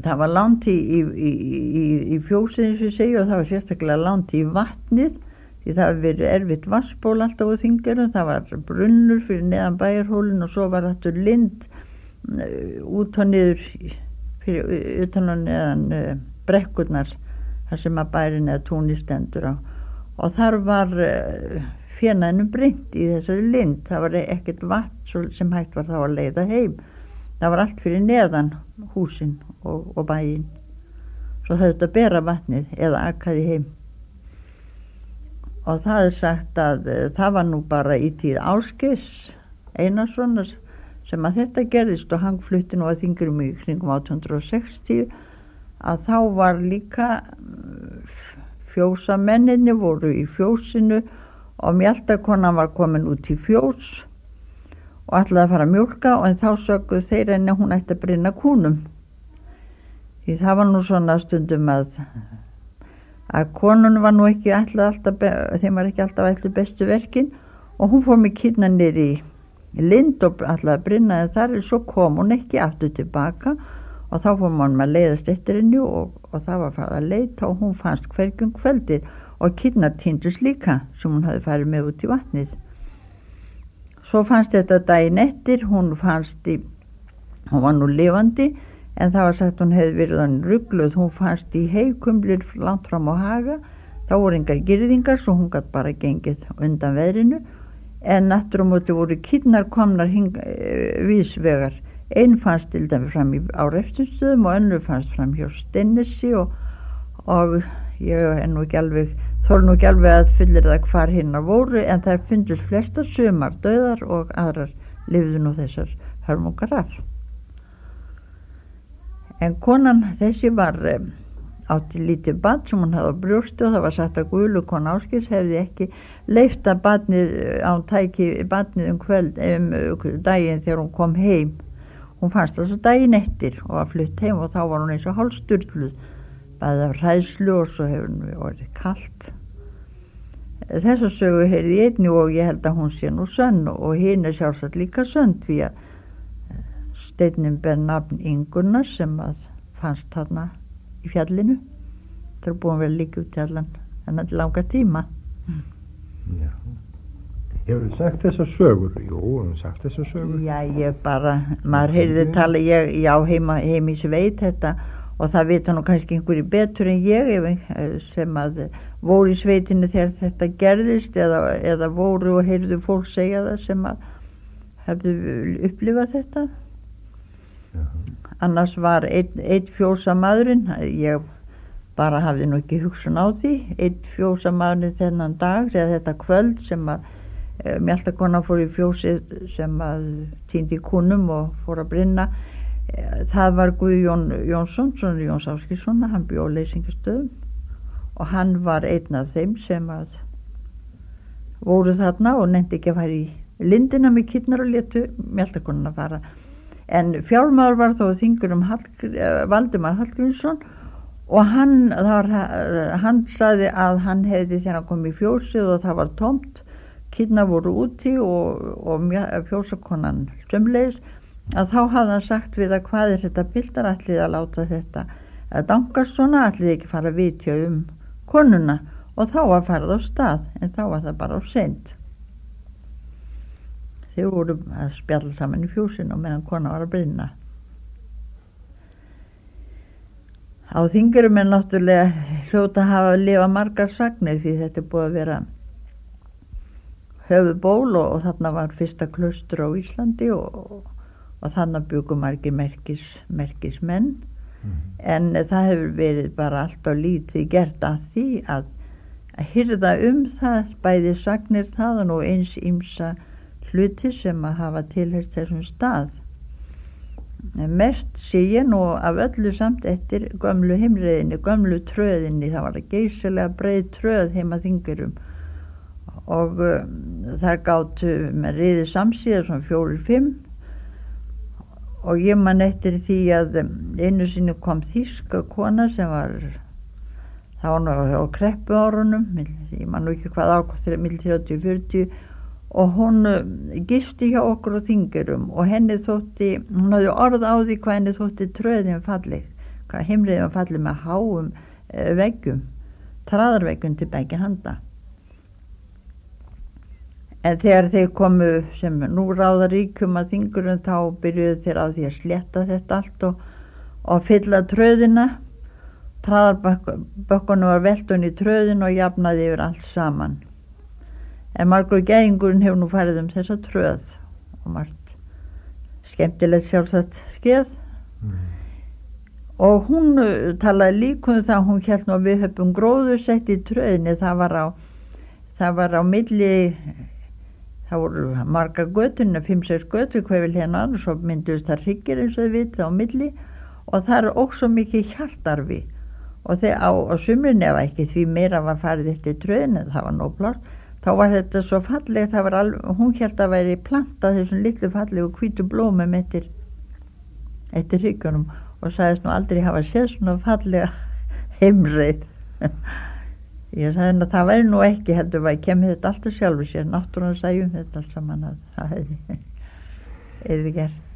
það var langt í fjósið eins og ég segi og það var sérstaklega langt í vatnið því það hefur verið erfitt vatnsból alltaf á Þingeyrum, það var brunnur fyrir neðan bæjarhólinn og svo var þetta lind út og niður fyrir utan og neðan brekkurnar þar sem að bærin eða túnið stendur á og þar var fénaðinum brynnt í þessari lind, það var ekkert vatn sem hægt var þá að leiða heim, það var allt fyrir neðan húsin og bæinn, svo þau þetta bera vatnið eða akaði heim. Og það sagt að það var nú bara í tíð Ásgeirs Einarssonar sem að þetta gerðist og hann flutti nú að Þingeyrum í kringum 1860 að þá var líka fjósamenninni voru í fjósinu og mjaltakonan var komin út í fjós og ætlaði að fara að mjólka og en þá sögðu þeir henni að hún ætti að brynna kúnum. Því það var nú svona stundum að konun var nú ekki þeim var ekki alltaf ætlu bestu verkin og hún fór með kýrna niður í lind og ætlaði að brynna en þar svo kom hún ekki aftur tilbaka og þá fór mann að leiðast eftir henni og það var farið að leita og hún fannst hverjum kvöldið og kýrnar týndust líka sem hún hafði farið með út í vatnið. Svo fannst þetta daginn eftir, hún var nú lifandi en það var sagt hún hefði verið hann rugluð, hún fannst í heikumlir langt fram á haga, þá voru engar girðingar svo hún gat bara gengið undan veðrinu en aftur á móti voru kýrnar komnar vísvegar, einn fannst til dæmi fram á Refstundstöðum og önnur fannst fram hjá Steinnesi og ég nú ekki alveg þór nú ekki alveg að fyllir það hvar hinnar voru en þær fundust flestar sumar dauðar og aðrar lifðu nú þessar hörmungar af. En konan þessi var átti lítið barn sem hún hafði á brjósti og það var sagt að Guðlukona Ásgeirs hefði ekki leyft að hún tæki barnið daginn þegar hún kom heim. Hún fannst það svo daginn eftir og var flutt heim og þá var hún eins og hálfsturluð, bæði af hræðslu og svo hefur hún orðið kalt. Þessa sögu heyrði ég einnig og ég held að hún sé nú sönn og hinn sjálfsagt líka sönn því að steinninn ber nafn Ingunnar sem að fannst þarna í fjallinu. Það er búin að vera líka út í allan þennan langa tíma. Já. Hefur þú sagt þessar sögur? Jú, hefur þú sagt þessar sögur? Já, ég bara, maður heyrði tala, heim í sveit þetta og það vita nú kannski einhverju betur en ég sem að voru í sveitinni þegar þetta gerðist eða voru og heyrðu fólk segja það sem að hefðu upplifað þetta. Annars var einn fjósamadurinn, ég bara hafði nú ekki hugsun á því, einn fjósamadurinn þennan dag eða þetta kvöld sem að mjaltakona fór í fjósið sem að týndi kúnum og fór að brynna. Það var Guðjón Jónsson, sonur Jóns Ásgeirssonar, hann bjó á Leysingastöðum og hann var einn af þeim sem að voru þarna og nefndi ekki að fara í lindina með kýrnar og létu mjaltakonuna fara. En fjármaður var þó Þingeyrum Valdimar Hallgrímsson og hann sagði að hann hefði þegar hann kom í fjósið og það var tómt, kýrnar voru úti og fjósakonan sömuleiðis, að þá hafði hann sagt við að hvað þetta piltar, ætlið að láta þetta að dankast svona, ætlið ekki fara að vitja konuna og þá var farið á stað en þá var það bara á seint. Þeir voru að spjalla saman í fjósinu meðan kona var að brynna. Á Þingeyrum náttúrulega hljóta að hafa lifa margar sagnir því þetta er búið að vera höfuðból og þarna var fyrsta klaustur á Íslandi og þarna bjuggu margir merkismenn en það hefur verið bara allt á lítið gert að því að hirða það bæði sagnir þaðan og eins ýmsa hluti sem að hafa tilheyrt þessum stað. Mest sé ég nú af öllu samt eftir gömlu heimreiðinni, gömlu tröðinni, það var geysilega breið tröð heima Þingeyrum og þar gátu með riði samsíða svona 4-5 og ég man eftir því að einu sinni kom þýska kona sem var þá á kreppuárunum, ég man nú ekki hvað ákvæmst milli 30-40 og hún gifti hjá okkur á Þingeyrum og henni þótti, hún hafði orð á því hvað henni þótti tröðin falleg, heimreiðin var fallið með háum veggjum, traðarveggjum til begge handa. En þegar þeir komu sem nú ráða ríkjum að þingurum þá byrjuðu þeir á því að slétta þetta allt og fylla tröðina. Traðarbökkunum var veltun í tröðin og jafnaði yfir allt saman. En margur gæðingurinn hefur nú farið þessa tröð og margt skemmtilegt sjálfsagt skeð. Og hún talaði líka það, hún hélt nú að við höfum gróðursett í tröðinni, það var á milli, það voru margar götur, 5-6 götur, hvað vil hérna annars, svo mynduðist það hryggir eins og þið vitið á milli og það er ókså mikið hjartarfi og þegar á sumrinni ef ekki því meira var farið eftir tröðinni, það var nóg pláss, þá var þetta svo fallegt, það var alveg, hún hélt að væri plantað þessum litlu fallegu hvítu blómum eftir hryggjunum og sagðist nú aldrei hafa séð svona fallega heimreið. Ég sagði henni að það væri nú ekki, heldur að kemur þetta alltaf sjálfur sér, náttúrulega sæjum þetta allt saman að það hefði gert.